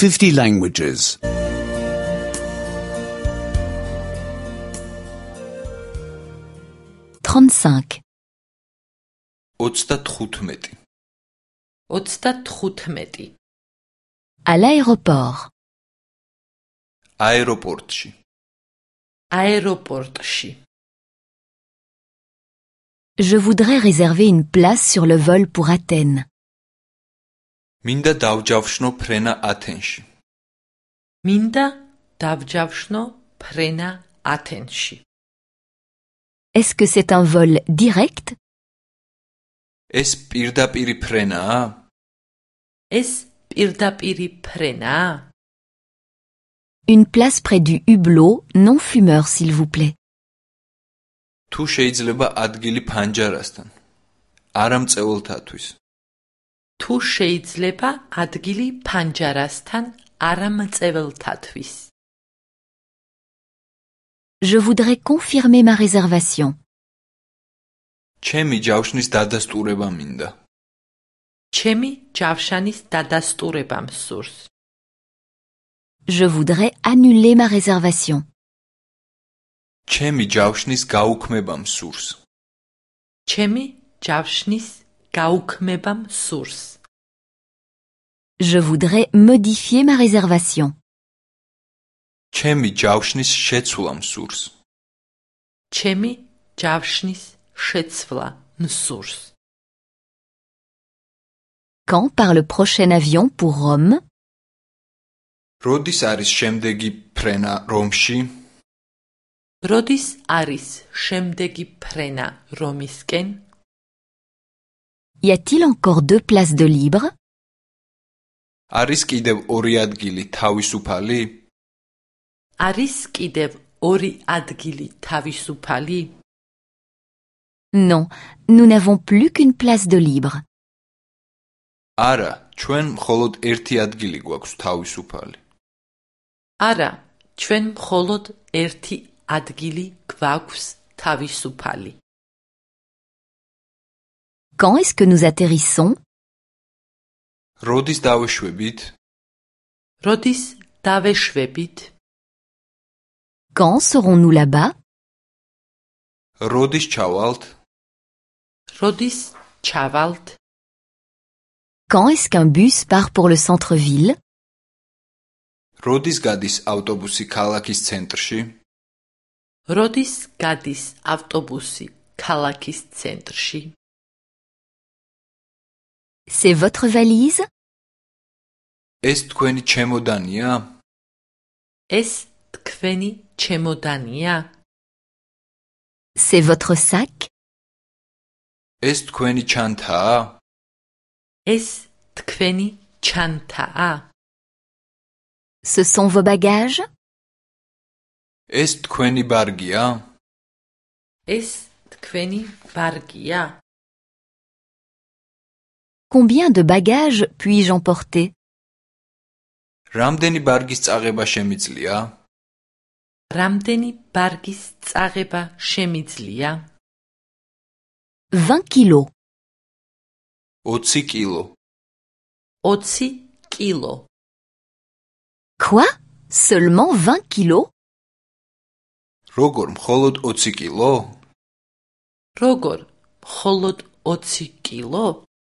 50 languages. 35. 35. 35. À l'aéroport. აეროპორტში. აეროპორტში. Je voudrais réserver une place sur le vol pour Athènes. მინდა დავჯავშნო ფრენა ათენში. მინდა დავჯავშნო ფრენა ათენში. Est-ce que c'est un vol direct? ეს პირდაპირი ფრენაა? ეს პირდაპირი ფრენაა? Une place près du hublot non fumeur s'il vous plaît. თუ შეიძლება ადგილი ფანჯარასთან. არა მწევლთათვის. თუ შეიძლება ადგილი ფანჯარასთან არა მწეველთათვის. Je voudrais confirmer ma réservation. ჩემი ჯავშნის დადასტურება მინდა. ჩემი ჯავშანის დადასტურება მსურს. Je voudrais annuler ma réservation. ჩემი ჯავშნის გაუქმება მსურს. ჩემი ჯავშნის გაუქმება მსურს. Je voudrais modifier ma réservation. ჩემი ჯავშნის შეცვლა მსურს. ჩემი ჯავშნის შეცვლა მსურს. Quand part le prochain avion pour Rome? როდის არის შემდეგი ფრენა რომში? როდის არის შემდეგი ფრენა რომისკენ? Y a-t-il encore 2 places de libre? არის კიდევ ორი ადგილი თავისუფალი? არის კიდევ ორი ადგილი თავისუფალი? Non, nous n'avons plus qu'une place de libre. არა, ჩვენ მხოლოდ ერთი ადგილი გვაქვს თავისუფალი. არა, ჩვენ მხოლოდ ერთი ადგილი გვაქვს თავისუფალი. Quand est-ce que nous atterrissons? როდის დავეშვებით? როდის დავეშვებით? Quand serons-nous là-bas? როდის ჩავალთ? როდის ჩავალთ? Quand est-ce qu'un bus part pour le centre-ville? როდის გადის ავტობუსი ქალაქის ცენტრში? როდის გადის ავტობუსი ქალაქის ცენტრში? C'est votre valise? ეს თქვენი ჩემოდანია? ეს თქვენი ჩემოდანია? C'est votre sac? ეს თქვენი ჩანთაა? ეს თქვენი ჩანთაა? Ce sont vos bagages? ეს თქვენი ბარგია? ეს თქვენი ბარგია? Combien de bagages puis-je emporter? რამდენი ბარგის წაღება შემიძლია? რამდენი ბარგის წაღება შემიძლია? 20 kilos. 20 კილო. 20 კილო. Quoi? Seulement 20 kilos? როგორ მხოლოდ 20 კილო? როგორ მხოლოდ 20 კილო?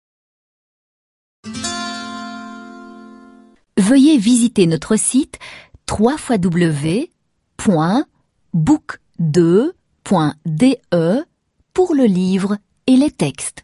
Veuillez visiter notre site www.book2.de pour le livre et les textes.